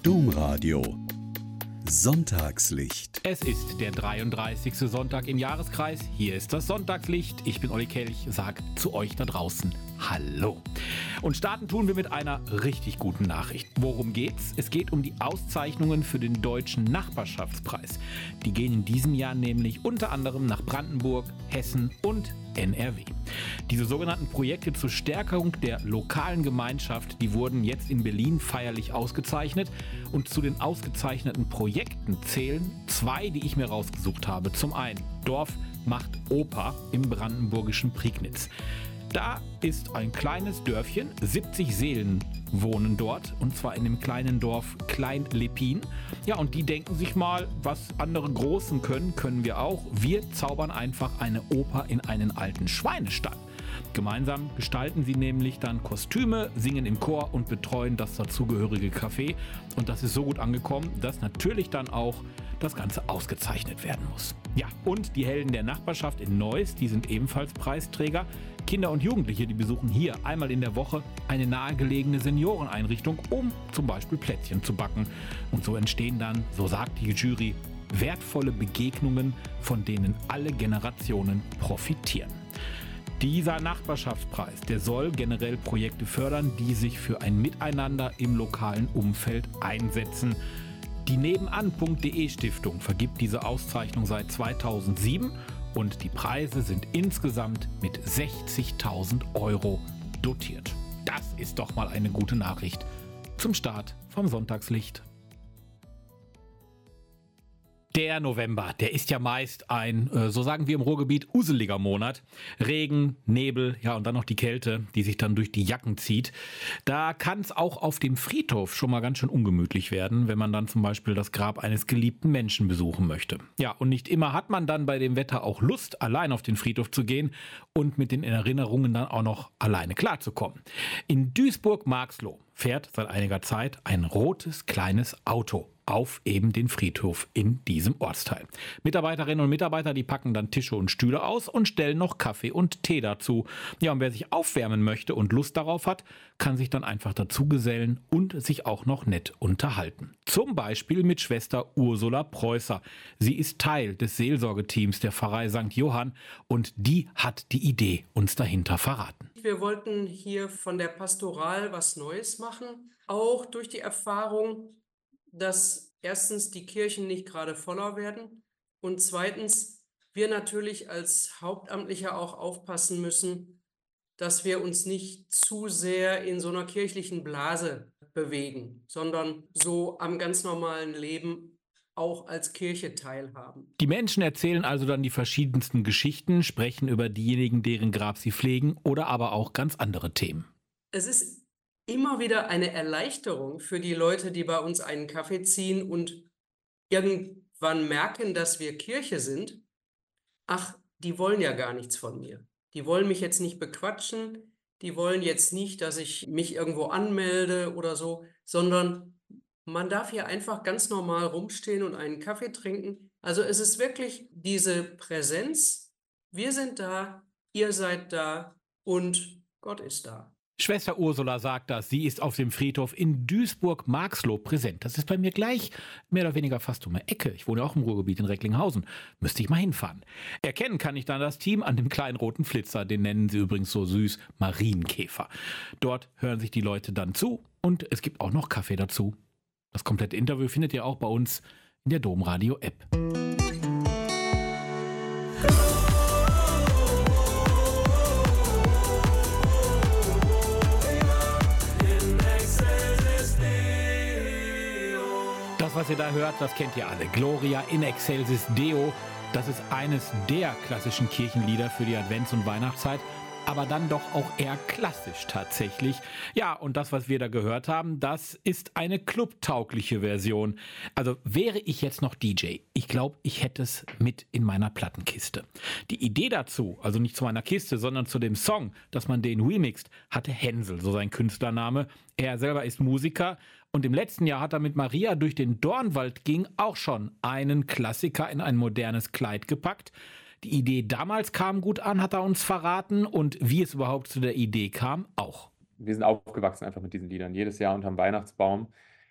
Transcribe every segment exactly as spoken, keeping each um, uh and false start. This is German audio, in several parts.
Domradio Sonntagslicht. Es ist der dreiunddreißigste Sonntag im Jahreskreis. Hier ist das Sonntagslicht. Ich bin Olli Kelch, sag zu euch da draußen Hallo. Und starten tun wir mit einer richtig guten Nachricht. Worum geht's? Es geht um die Auszeichnungen für den Deutschen Nachbarschaftspreis. Die gehen in diesem Jahr nämlich unter anderem nach Brandenburg, Hessen und N R W. Diese sogenannten Projekte zur Stärkung der lokalen Gemeinschaft, die wurden jetzt in Berlin feierlich ausgezeichnet. Und zu den ausgezeichneten Projekten zählen zwei, die ich mir rausgesucht habe. Zum einen Dorf macht Oper im brandenburgischen Prignitz. Da ist ein kleines Dörfchen, siebzig Seelen wohnen dort, und zwar in dem kleinen Dorf Klein-Leppin. Ja, und die denken sich mal, was andere Großen können, können wir auch. Wir zaubern einfach eine Oper in einen alten Schweinestall. Gemeinsam gestalten sie nämlich dann Kostüme, singen im Chor und betreuen das dazugehörige Café. Und das ist so gut angekommen, dass natürlich dann auch das Ganze ausgezeichnet werden muss. Ja, und die Helden der Nachbarschaft in Neuss, die sind ebenfalls Preisträger. Kinder und Jugendliche, die besuchen hier einmal in der Woche eine nahegelegene Senioreneinrichtung, um zum Beispiel Plätzchen zu backen. Und so entstehen dann, so sagt die Jury, wertvolle Begegnungen, von denen alle Generationen profitieren. Dieser Nachbarschaftspreis, der soll generell Projekte fördern, die sich für ein Miteinander im lokalen Umfeld einsetzen. Die Nebenan.de Stiftung vergibt diese Auszeichnung seit zweitausendsieben und die Preise sind insgesamt mit sechzigtausend Euro dotiert. Das ist doch mal eine gute Nachricht zum Start vom Sonntagslicht. Der November, der ist ja meist ein, so sagen wir im Ruhrgebiet, useliger Monat. Regen, Nebel, ja und dann noch die Kälte, die sich dann durch die Jacken zieht. Da kann es auch auf dem Friedhof schon mal ganz schön ungemütlich werden, wenn man dann zum Beispiel das Grab eines geliebten Menschen besuchen möchte. Ja, und nicht immer hat man dann bei dem Wetter auch Lust, allein auf den Friedhof zu gehen und mit den Erinnerungen dann auch noch alleine klarzukommen. In Duisburg-Marxloh fährt seit einiger Zeit ein rotes kleines Auto auf eben den Friedhof in diesem Ortsteil. Mitarbeiterinnen und Mitarbeiter, die packen dann Tische und Stühle aus und stellen noch Kaffee und Tee dazu. Ja, und wer sich aufwärmen möchte und Lust darauf hat, kann sich dann einfach dazu gesellen und sich auch noch nett unterhalten. Zum Beispiel mit Schwester Ursula Preußer. Sie ist Teil des Seelsorgeteams der Pfarrei Sankt Johann und die hat die Idee uns dahinter verraten. Wir wollten hier von der Pastoral was Neues machen, auch durch die Erfahrung, dass erstens die Kirchen nicht gerade voller werden und zweitens wir natürlich als Hauptamtliche auch aufpassen müssen, dass wir uns nicht zu sehr in so einer kirchlichen Blase bewegen, sondern so am ganz normalen Leben auch als Kirche teilhaben. Die Menschen erzählen also dann die verschiedensten Geschichten, sprechen über diejenigen, deren Grab sie pflegen oder aber auch ganz andere Themen. Es ist immer wieder eine Erleichterung für die Leute, die bei uns einen Kaffee ziehen und irgendwann merken, dass wir Kirche sind. Ach, die wollen ja gar nichts von mir. Die wollen mich jetzt nicht bequatschen, die wollen jetzt nicht, dass ich mich irgendwo anmelde oder so, sondern man darf hier einfach ganz normal rumstehen und einen Kaffee trinken. Also es ist wirklich diese Präsenz, wir sind da, ihr seid da und Gott ist da. Schwester Ursula sagt das, sie ist auf dem Friedhof in Duisburg-Marxloh präsent. Das ist bei mir gleich mehr oder weniger fast um die Ecke. Ich wohne auch im Ruhrgebiet in Recklinghausen. Müsste ich mal hinfahren. Erkennen kann ich dann das Team an dem kleinen roten Flitzer, den nennen sie übrigens so süß Marienkäfer. Dort hören sich die Leute dann zu und es gibt auch noch Kaffee dazu. Das komplette Interview findet ihr auch bei uns in der Domradio-App. Das, was ihr da hört, das kennt ihr alle. Gloria in excelsis Deo. Das ist eines der klassischen Kirchenlieder für die Advents- und Weihnachtszeit. Aber dann doch auch eher klassisch tatsächlich. Ja, und das, was wir da gehört haben, das ist eine clubtaugliche Version. Also wäre ich jetzt noch D J, ich glaube, ich hätte es mit in meiner Plattenkiste. Die Idee dazu, also nicht zu meiner Kiste, sondern zu dem Song, dass man den remixt, hatte Hänsel, so sein Künstlername. Er selber ist Musiker und im letzten Jahr hat er mit Maria durch den Dornwald ging auch schon einen Klassiker in ein modernes Kleid gepackt. Die Idee damals kam gut an, hat er uns verraten, und wie es überhaupt zu der Idee kam, auch. Wir sind aufgewachsen einfach mit diesen Liedern, jedes Jahr unterm Weihnachtsbaum.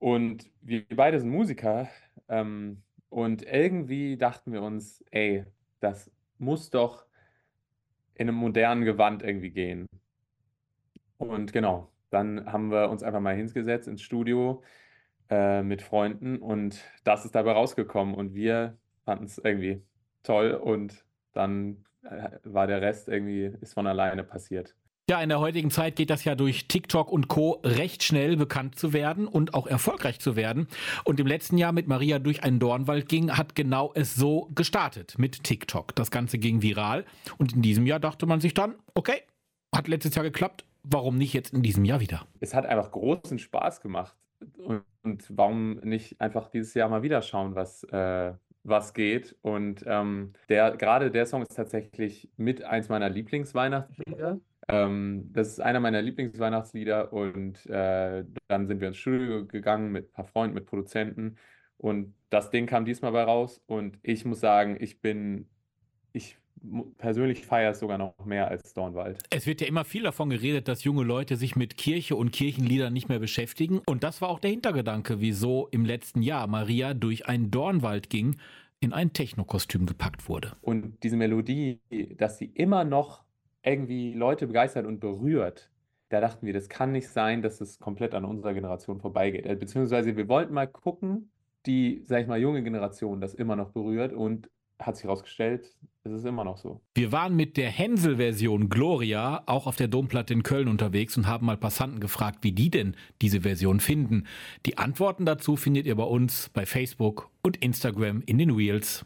Und wir beide sind Musiker. Ähm, und irgendwie dachten wir uns, ey, das muss doch in einem modernen Gewand irgendwie gehen. Und genau, dann haben wir uns einfach mal hingesetzt ins Studio äh, mit Freunden und das ist dabei rausgekommen und wir fanden es irgendwie toll und dann äh, war der Rest irgendwie, ist von alleine passiert. Ja, in der heutigen Zeit geht das ja durch TikTok und Co. recht schnell bekannt zu werden und auch erfolgreich zu werden. Und im letzten Jahr mit Maria durch einen Dornwald ging, hat genau es so gestartet mit TikTok. Das Ganze ging viral und in diesem Jahr dachte man sich dann, okay, hat letztes Jahr geklappt, warum nicht jetzt in diesem Jahr wieder? Es hat einfach großen Spaß gemacht und, und warum nicht einfach dieses Jahr mal wieder schauen, was, äh, was geht. Und ähm, der, gerade der Song ist tatsächlich mit eins meiner Lieblingsweihnachtslieder. Ähm, das ist einer meiner Lieblingsweihnachtslieder und äh, dann sind wir ins Studio gegangen mit ein paar Freunden, mit Produzenten und das Ding kam diesmal bei raus und ich muss sagen, ich bin, ich mu- persönlich feiere es sogar noch mehr als Dornwald. Es wird ja immer viel davon geredet, dass junge Leute sich mit Kirche und Kirchenliedern nicht mehr beschäftigen. Und das war auch der Hintergedanke, wieso im letzten Jahr Maria durch einen Dornwald ging, in ein Techno-Kostüm gepackt wurde. Und diese Melodie, dass sie immer noch irgendwie Leute begeistert und berührt, da dachten wir, das kann nicht sein, dass es komplett an unserer Generation vorbeigeht. Äh, Beziehungsweise wir wollten mal gucken, die, sag ich mal, junge Generation das immer noch berührt und hat sich herausgestellt, es ist immer noch so. Wir waren mit der Hänsel-Version Gloria auch auf der Domplatte in Köln unterwegs und haben mal Passanten gefragt, wie die denn diese Version finden. Die Antworten dazu findet ihr bei uns bei Facebook und Instagram in den Reels.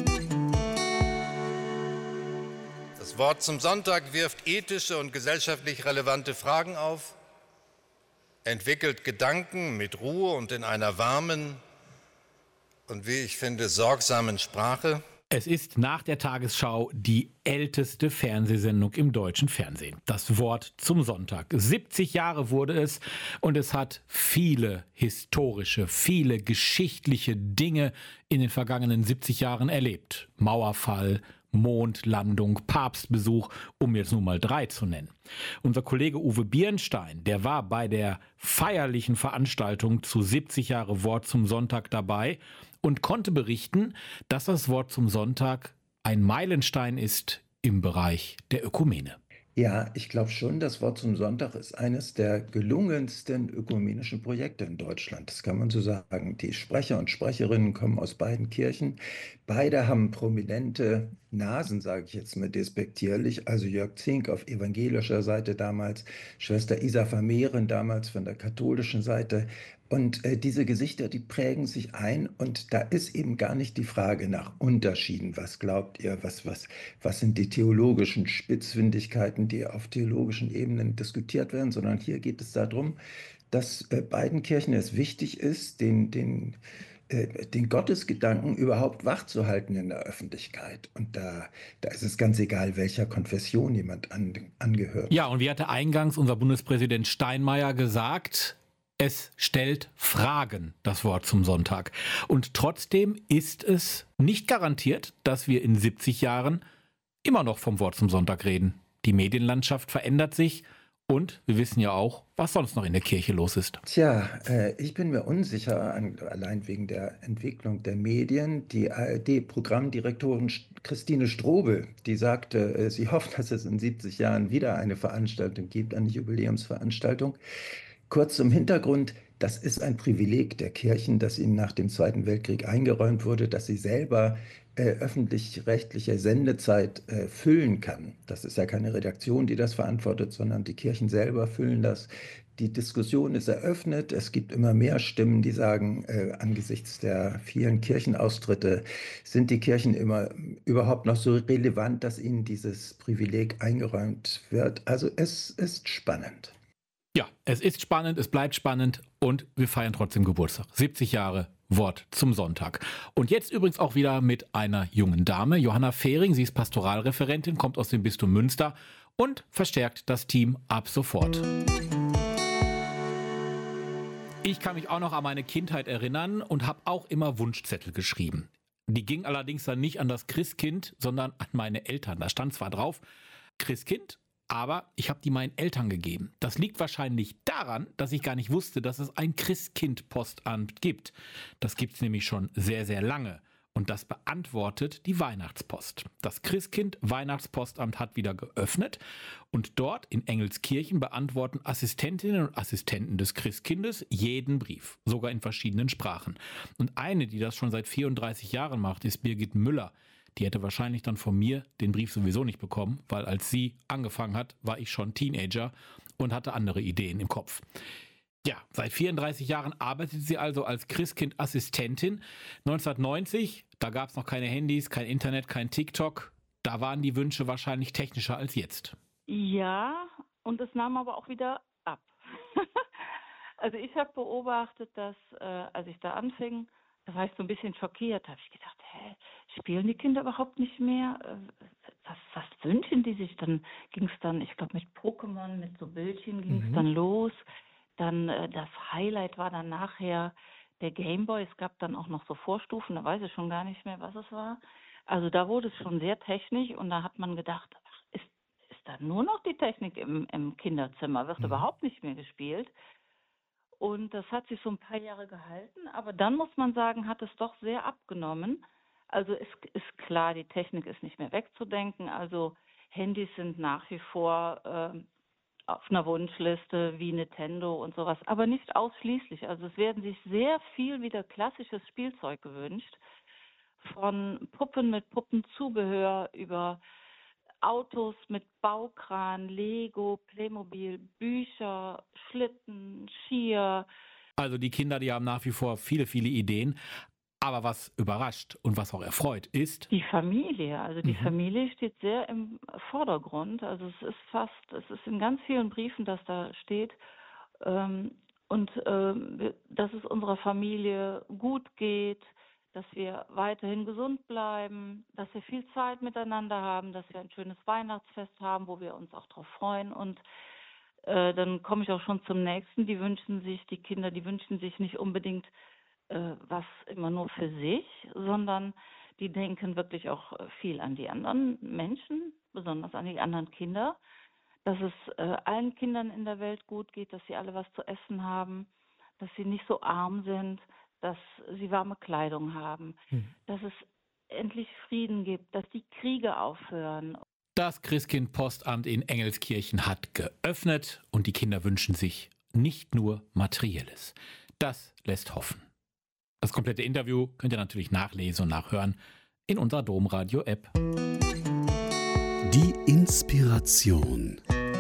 Das Wort zum Sonntag wirft ethische und gesellschaftlich relevante Fragen auf, entwickelt Gedanken mit Ruhe und in einer warmen und, wie ich finde, sorgsamen Sprache. Es ist nach der Tagesschau die älteste Fernsehsendung im deutschen Fernsehen. Das Wort zum Sonntag. siebzig Jahre wurde es und es hat viele historische, viele geschichtliche Dinge in den vergangenen siebzig Jahren erlebt. Mauerfall, Mondlandung, Papstbesuch, um jetzt nur mal drei zu nennen. Unser Kollege Uwe Birnstein, der war bei der feierlichen Veranstaltung zu siebzig Jahre Wort zum Sonntag dabei und konnte berichten, dass das Wort zum Sonntag ein Meilenstein ist im Bereich der Ökumene. Ja, ich glaube schon, das Wort zum Sonntag ist eines der gelungensten ökumenischen Projekte in Deutschland. Das kann man so sagen. Die Sprecher und Sprecherinnen kommen aus beiden Kirchen. Beide haben prominente Nasen, sage ich jetzt mal despektierlich. Also Jörg Zink auf evangelischer Seite damals, Schwester Isa Vermehren damals von der katholischen Seite. Und äh, diese Gesichter, die prägen sich ein und da ist eben gar nicht die Frage nach Unterschieden. Was glaubt ihr? Was, was, was sind die theologischen Spitzfindigkeiten, die auf theologischen Ebenen diskutiert werden? Sondern hier geht es darum, dass äh, beiden Kirchen es wichtig ist, den, den, äh, den Gottesgedanken überhaupt wachzuhalten in der Öffentlichkeit. Und da, da ist es ganz egal, welcher Konfession jemand an, angehört. Ja, und wie hatte eingangs unser Bundespräsident Steinmeier gesagt, es stellt Fragen, das Wort zum Sonntag. Und trotzdem ist es nicht garantiert, dass wir in siebzig Jahren immer noch vom Wort zum Sonntag reden. Die Medienlandschaft verändert sich und wir wissen ja auch, was sonst noch in der Kirche los ist. Tja, äh, ich bin mir unsicher, an, allein wegen der Entwicklung der Medien. Die A R D-Programmdirektorin Christine Strobel, die sagte, äh, sie hofft, dass es in siebzig Jahren wieder eine Veranstaltung gibt, eine Jubiläumsveranstaltung. Kurz zum Hintergrund, das ist ein Privileg der Kirchen, das ihnen nach dem Zweiten Weltkrieg eingeräumt wurde, dass sie selber äh, öffentlich-rechtliche Sendezeit äh, füllen kann. Das ist ja keine Redaktion, die das verantwortet, sondern die Kirchen selber füllen das. Die Diskussion ist eröffnet. Es gibt immer mehr Stimmen, die sagen, äh, angesichts der vielen Kirchenaustritte sind die Kirchen immer überhaupt noch so relevant, dass ihnen dieses Privileg eingeräumt wird. Also es ist spannend. Ja, es ist spannend, es bleibt spannend und wir feiern trotzdem Geburtstag. siebzig Jahre Wort zum Sonntag. Und jetzt übrigens auch wieder mit einer jungen Dame, Johanna Fehring. Sie ist Pastoralreferentin, kommt aus dem Bistum Münster und verstärkt das Team ab sofort. Ich kann mich auch noch an meine Kindheit erinnern und habe auch immer Wunschzettel geschrieben. Die ging allerdings dann nicht an das Christkind, sondern an meine Eltern. Da stand zwar drauf, Christkind, Aber ich habe die meinen Eltern gegeben. Das liegt wahrscheinlich daran, dass ich gar nicht wusste, dass es ein Christkind-Postamt gibt. Das gibt es nämlich schon sehr, sehr lange. Und das beantwortet die Weihnachtspost. Das Christkind-Weihnachtspostamt hat wieder geöffnet und dort in Engelskirchen beantworten Assistentinnen und Assistenten des Christkindes jeden Brief, sogar in verschiedenen Sprachen. Und eine, die das schon seit vierunddreißig Jahren macht, ist Birgit Müller. Die hätte wahrscheinlich dann von mir den Brief sowieso nicht bekommen, weil als sie angefangen hat, war ich schon Teenager und hatte andere Ideen im Kopf. Ja, seit vierunddreißig Jahren arbeitet sie also als Christkind-Assistentin. neunzehnhundertneunzig, da gab es noch keine Handys, kein Internet, kein TikTok. Da waren die Wünsche wahrscheinlich technischer als jetzt. Ja, und es nahm aber auch wieder ab. Also ich habe beobachtet, dass äh, als ich da anfing, da war ich so ein bisschen schockiert. Da habe ich gedacht, hä, spielen die Kinder überhaupt nicht mehr? Was, was wünschen die sich? Dann ging es dann, ich glaube mit Pokémon, mit so Bildchen ging es mhm. dann los. Dann äh, das Highlight war dann nachher der Gameboy. Es gab dann auch noch so Vorstufen, da weiß ich schon gar nicht mehr, was es war. Also da wurde es schon sehr technisch und da hat man gedacht, ach, ist, ist da nur noch die Technik im, im Kinderzimmer, wird mhm. überhaupt nicht mehr gespielt. Und das hat sich so ein paar Jahre gehalten, aber dann muss man sagen, hat es doch sehr abgenommen. Also es ist klar, die Technik ist nicht mehr wegzudenken. Also Handys sind nach wie vor äh, auf einer Wunschliste wie Nintendo und sowas, aber nicht ausschließlich. Also es werden sich sehr viel wieder klassisches Spielzeug gewünscht, von Puppen mit Puppenzubehör über Autos mit Baukran, Lego, Playmobil, Bücher, Schlitten, Skier. Also die Kinder, die haben nach wie vor viele, viele Ideen. Aber was überrascht und was auch erfreut ist... Die Familie. Also die mhm. Familie steht sehr im Vordergrund. Also es ist fast, es ist in ganz vielen Briefen, dass da steht. Ähm, und ähm, dass es unserer Familie gut geht, dass wir weiterhin gesund bleiben, dass wir viel Zeit miteinander haben, dass wir ein schönes Weihnachtsfest haben, wo wir uns auch drauf freuen. Und äh, dann komme ich auch schon zum nächsten. Die wünschen sich, die Kinder, die wünschen sich nicht unbedingt was immer nur für sich, sondern die denken wirklich auch viel an die anderen Menschen, besonders an die anderen Kinder, dass es äh, allen Kindern in der Welt gut geht, dass sie alle was zu essen haben, dass sie nicht so arm sind, dass sie warme Kleidung haben, hm. dass es endlich Frieden gibt, dass die Kriege aufhören. Das Christkind-Postamt in Engelskirchen hat geöffnet und die Kinder wünschen sich nicht nur Materielles. Das lässt hoffen. Das komplette Interview könnt ihr natürlich nachlesen und nachhören in unserer Domradio-App. Die Inspiration.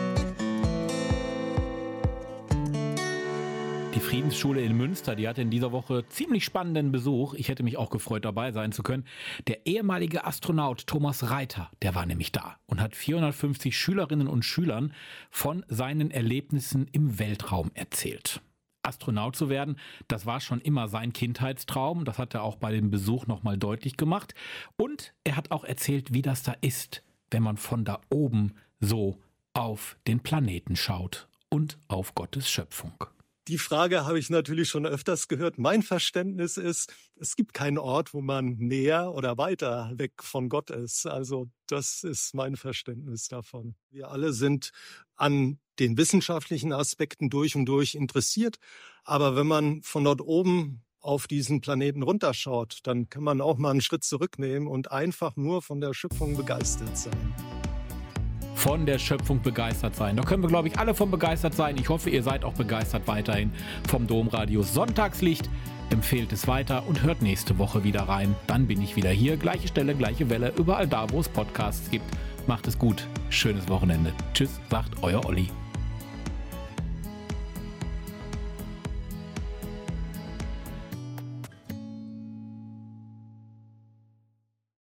Die Friedensschule in Münster, die hatte in dieser Woche ziemlich spannenden Besuch. Ich hätte mich auch gefreut, dabei sein zu können. Der ehemalige Astronaut Thomas Reiter, der war nämlich da und hat vierhundertfünfzig Schülerinnen und Schülern von seinen Erlebnissen im Weltraum erzählt. Astronaut zu werden, das war schon immer sein Kindheitstraum. Das hat er auch bei dem Besuch nochmal deutlich gemacht. Und er hat auch erzählt, wie das da ist, wenn man von da oben so auf den Planeten schaut und auf Gottes Schöpfung. Die Frage habe ich natürlich schon öfters gehört. Mein Verständnis ist, es gibt keinen Ort, wo man näher oder weiter weg von Gott ist. Also das ist mein Verständnis davon. Wir alle sind an den wissenschaftlichen Aspekten durch und durch interessiert. Aber wenn man von dort oben auf diesen Planeten runterschaut, dann kann man auch mal einen Schritt zurücknehmen und einfach nur von der Schöpfung begeistert sein. Von der Schöpfung begeistert sein. Da können wir, glaube ich, alle von begeistert sein. Ich hoffe, ihr seid auch begeistert weiterhin vom Domradio Sonntagslicht. Empfehlt es weiter und hört nächste Woche wieder rein. Dann bin ich wieder hier. Gleiche Stelle, gleiche Welle, überall da, wo es Podcasts gibt. Macht es gut. Schönes Wochenende. Tschüss, sagt euer Olli.